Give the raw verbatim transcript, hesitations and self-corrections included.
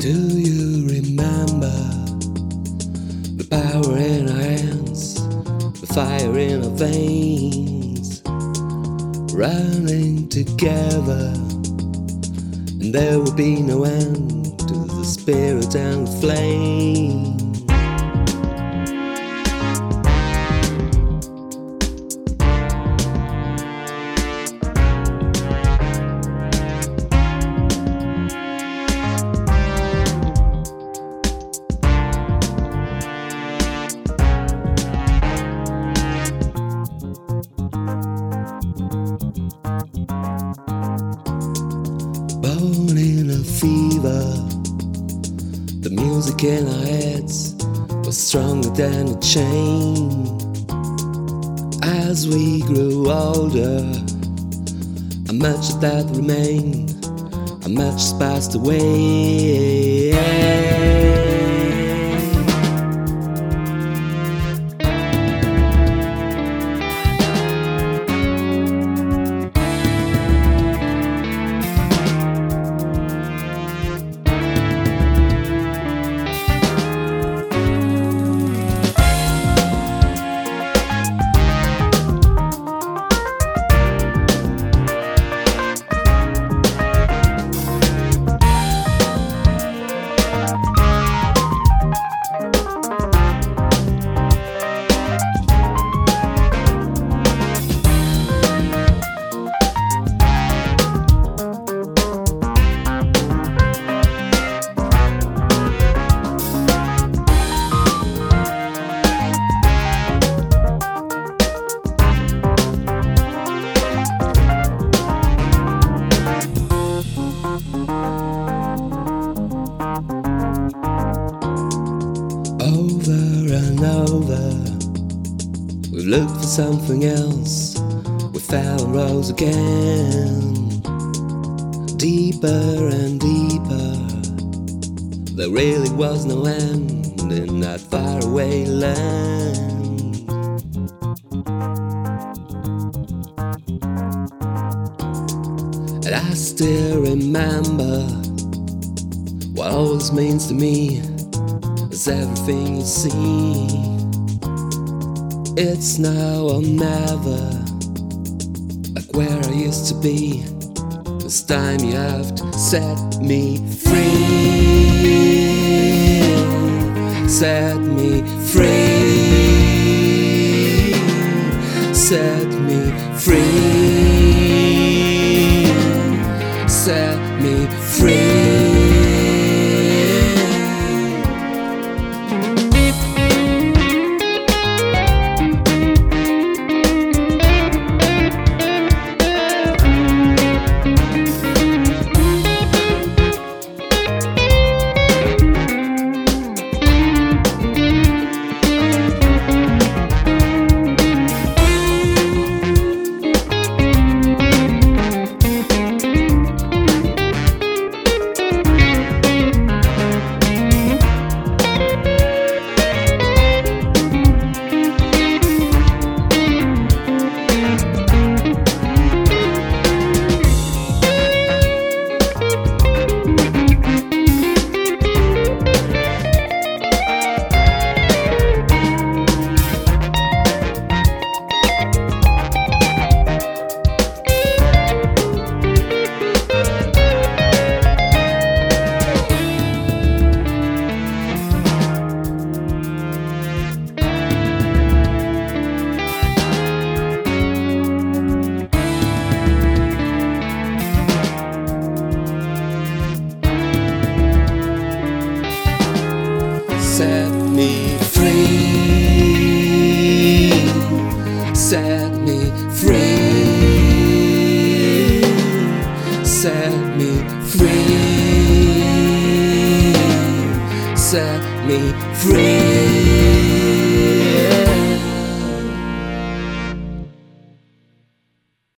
Do you remember the power in our hands, the fire in our veins, running together, and there will be no end to the spirit and the flame. Born in a fever, the music in our heads was stronger than a chain. As we grew older, how much of that remained, how much has passed away. Over and over, we looked for something else. We fell and rose again, deeper and deeper. There really was no end in that faraway land. And I still remember what all this means to me. It's everything you see. It's now or never, like where I used to be. This time you have to set me free. Set me free. Set me free. Set me free. Set me free. Set me free. Set me free. Set me free.